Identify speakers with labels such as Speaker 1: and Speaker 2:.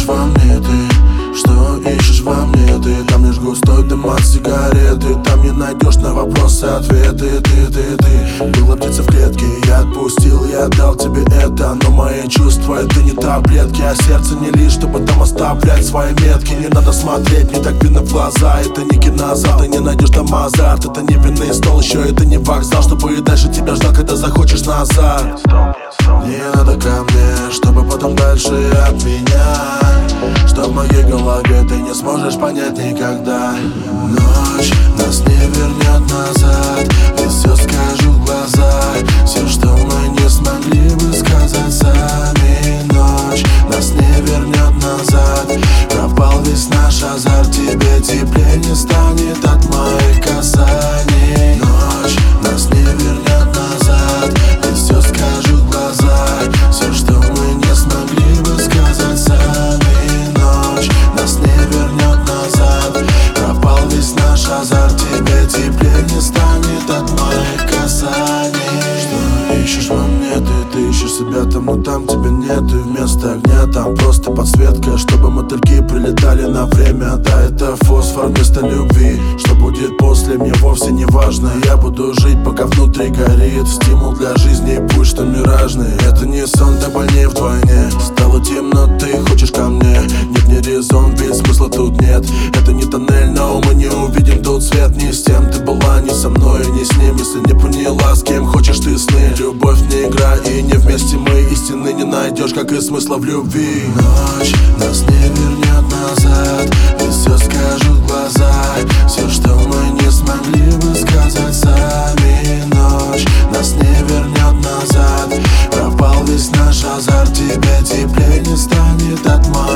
Speaker 1: ищешь во мне ты? Что ищешь во мне ты? Там лишь густой дым от сигареты. Там не найдешь на вопросы ответы. Ты была птица в клетке, я отпустил, я отдал тебе это. Но мои чувства — это не таблетки, а сердце не лишь, чтобы там оставлять свои метки. Не надо смотреть, не так видно в глаза. Это не кинозал, ты не найдешь там азарт. Это не винный стол, еще это не вокзал, чтобы и дальше тебя ждал, когда захочешь назад. Не надо ко мне, чтобы потом дальше от меня, что в моей голове ты не сможешь понять никогда. Ночь нас не вернет назад, и все скажу в глаза, все, что мы не смогли бы сказать сами. Ночь нас не вернет назад, пропал весь наш азарт. Тебе теплее не станет от моих касаний. Ночь нас не вернет назад, и все скажу в глаза, все, что мы не смогли бы сказать сами. Ночь нас не вернет назад, пропал весь наш азарт. Тебе теплее не станет от моих касаний. Что ищешь во мне ты? Ты ищешь себя там, но там тебя нет. И вместо огня там просто подсветка, чтобы мотыльки прилетали на время. Да, это фосфор вместо любви. Что будет после, мне вовсе не важно. Я буду жить, пока внутри горит стимул для жизни, и пусть что миражный. Это не сон, так больнее вдвойне. Стало темно, ты хочешь ко мне. Нет, не резон, ведь смысла тут нет. Это не тоннель, но мы не увидим тут свет. Не с тем ты была, не со мной, не с ним. Если не поняла, с кем хочешь ты сны. Любовь не игра, и не вместе мы. Истины не найдешь, как и смысла в любви. Ночь нас не вернет назад, и все скажу в глаза, все, что мы не смогли бы сказать сами. Ночь нас не вернет назад, пропал весь наш азарт. Тебе теплее не станет от моих